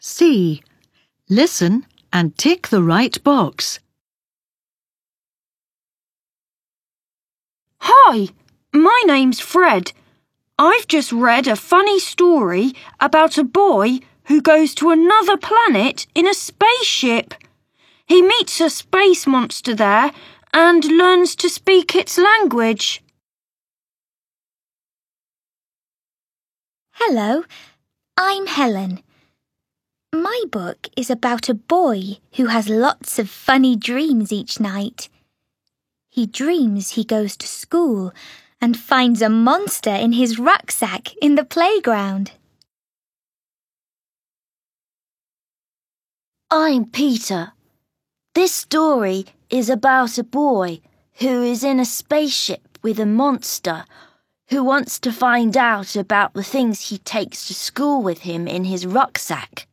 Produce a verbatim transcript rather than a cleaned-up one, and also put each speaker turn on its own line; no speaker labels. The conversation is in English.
C. Listen and tick the right box.
Hi, my name's Fred. I've just read a funny story about a boy who goes to another planet in a spaceship. He meets a space monster there and learns to speak its language.
Hello, I'm Helen. My book is about a boy who has lots of funny dreams each night. He dreams he goes to school and finds a monster in his rucksack in the playground.
I'm Peter. This story is about a boy who is in a spaceship with a monster who wants to find out about the things he takes to school with him in his rucksack.